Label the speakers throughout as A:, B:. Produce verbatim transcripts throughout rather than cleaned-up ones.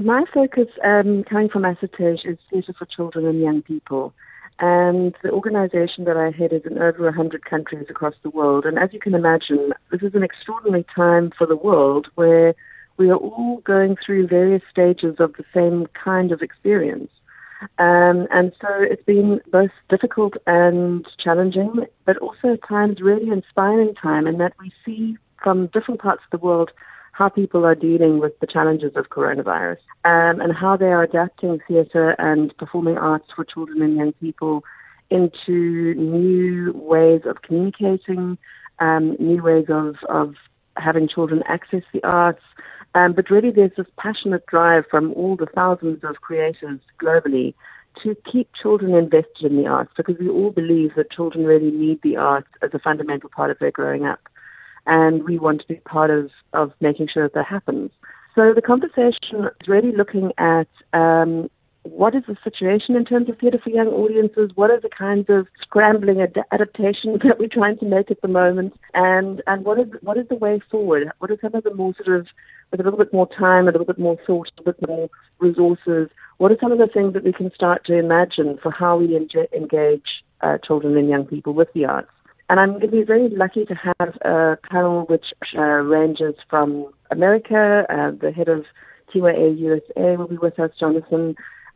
A: my focus, um, coming from Assettage, is theatre for children and young people. And the organization that I head is in over one hundred countries across the world. And as you can imagine, this is an extraordinary time for the world where we are all going through various stages of the same kind of experience. Um, and so it's been both difficult and challenging, but also at times really inspiring time in that we see from different parts of the world how people are dealing with the challenges of coronavirus, um, and how they are adapting theatre and performing arts for children and young people into new ways of communicating, um, new ways of, of having children access the arts. Um, but really there's this passionate drive from all the thousands of creators globally to keep children invested in the arts, because we all believe that children really need the arts as a fundamental part of their growing up. And we want to be part of, of making sure that that happens. So the conversation is really looking at um, what is the situation in terms of theatre for young audiences, what are the kinds of scrambling ad- adaptations that we're trying to make at the moment, and, and what is what is the way forward? What are some of the more sort of, with a little bit more time, a little bit more thought, a little bit more resources, what are some of the things that we can start to imagine for how we enge- engage uh, children and young people with the arts? And I'm going to be very lucky to have a panel which uh, ranges from America. Uh, the head of T Y A U S A will be with us, Jonathan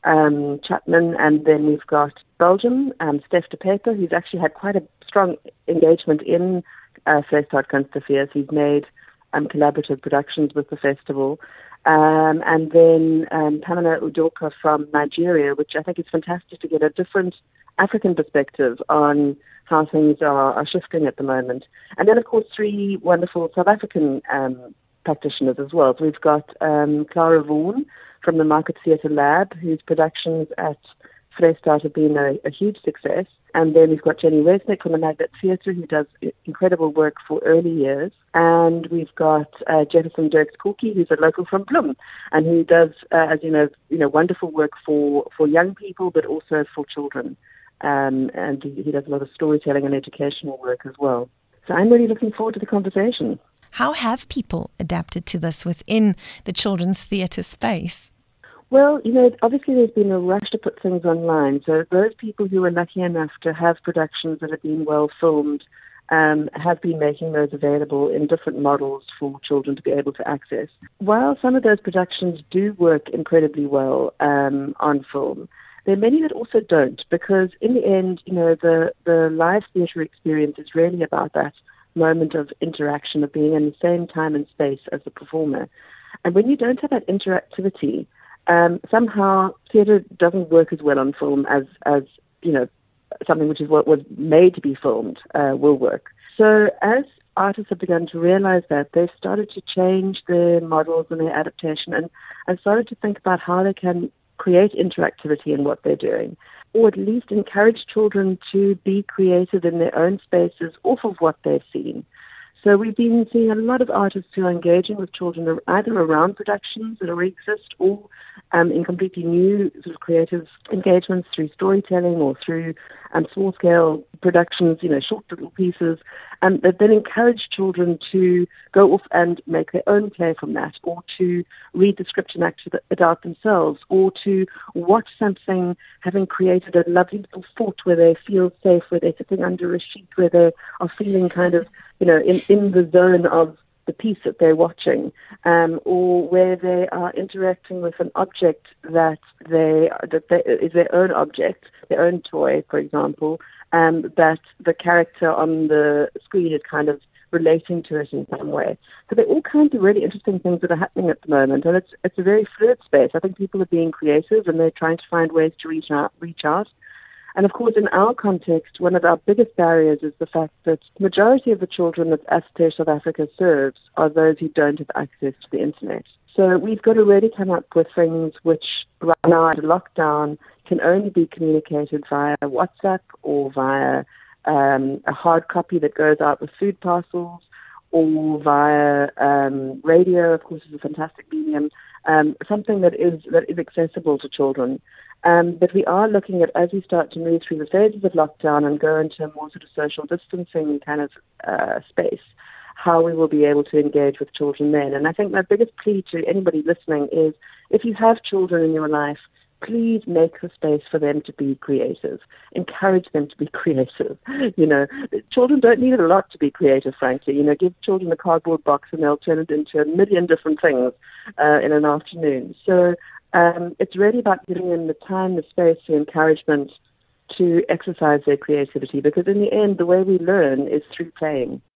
A: um, Chapman. And then we've got Belgium, um, Steph de Peper, who's actually had quite a strong engagement in uh, Vrystaat Kunstefees. He's made um, collaborative productions with the festival. Um, and then um, Pamela Udoka from Nigeria, which I think is fantastic to get a different African perspective on how things are, are shifting at the moment. And then, of course, three wonderful South African um, practitioners as well. So we've got um, Clara Vaughan from the Market Theatre Lab, whose productions at Vrystaat have been a, a huge success. And then we've got Jenny Resnick from the Magnet Theatre, who does incredible work for early years. And we've got uh, Jefferson Dirks-Korkie, who's a local from Bloem, and who does, uh, as you know, you know, wonderful work for, for young people, but also for children. Um, and he, he does a lot of storytelling and educational work as well. So I'm really looking forward to the conversation.
B: How have people adapted to this within the children's theatre space?
A: Well, you know, obviously there's been a rush to put things online. So those people who are lucky enough to have productions that have been well filmed um, have been making those available in different models for children to be able to access. While some of those productions do work incredibly well um, on film, there are many that also don't, because in the end, you know, the, the live theatre experience is really about that moment of interaction, of being in the same time and space as the performer. And when you don't have that interactivity, um, somehow theatre doesn't work as well on film as, as, you know, something which is what was made to be filmed uh, will work. So as artists have begun to realize that, they've started to change their models and their adaptation and, and started to think about how they can create interactivity in what they're doing, or at least encourage children to be creative in their own spaces off of what they've seen. So we've been seeing a lot of artists who are engaging with children either around productions that already exist or um, in completely new sort of creative engagements through storytelling or through um, small-scale productions, you know, short little pieces, um, that then encourage children to go off and make their own play from that, or to read the script and act it out themselves, or to watch something having created a lovely little fort where they feel safe, where they're sitting under a sheet, where they are feeling kind of, you know, in, in the zone of the piece that they're watching, um, or where they are interacting with an object that they that they, is their own object, their own toy, for example, um, that the character on the screen is kind of relating to it in some way. So there are all kinds of really interesting things that are happening at the moment, and it's it's a very fluid space. I think people are being creative and they're trying to find ways to reach out, reach out. And of course, in our context, one of our biggest barriers is the fact that the majority of the children that Assettage South Africa serves are those who don't have access to the internet. So we've got to really come up with things which right now under lockdown can only be communicated via WhatsApp or via um, a hard copy that goes out with food parcels, or via um, radio, of course, is a fantastic medium, um, something that is that is accessible to children. Um, but we are looking at, as we start to move through the phases of lockdown and go into a more sort of social distancing kind of uh, space, how we will be able to engage with children then. And I think my biggest plea to anybody listening is, if you have children in your life, please make the space for them to be creative. Encourage them to be creative. You know, children don't need a lot to be creative, frankly. You know, give children a cardboard box and they'll turn it into a million different things uh, in an afternoon. So um, it's really about giving them the time, the space, the encouragement to exercise their creativity, because in the end, the way we learn is through playing.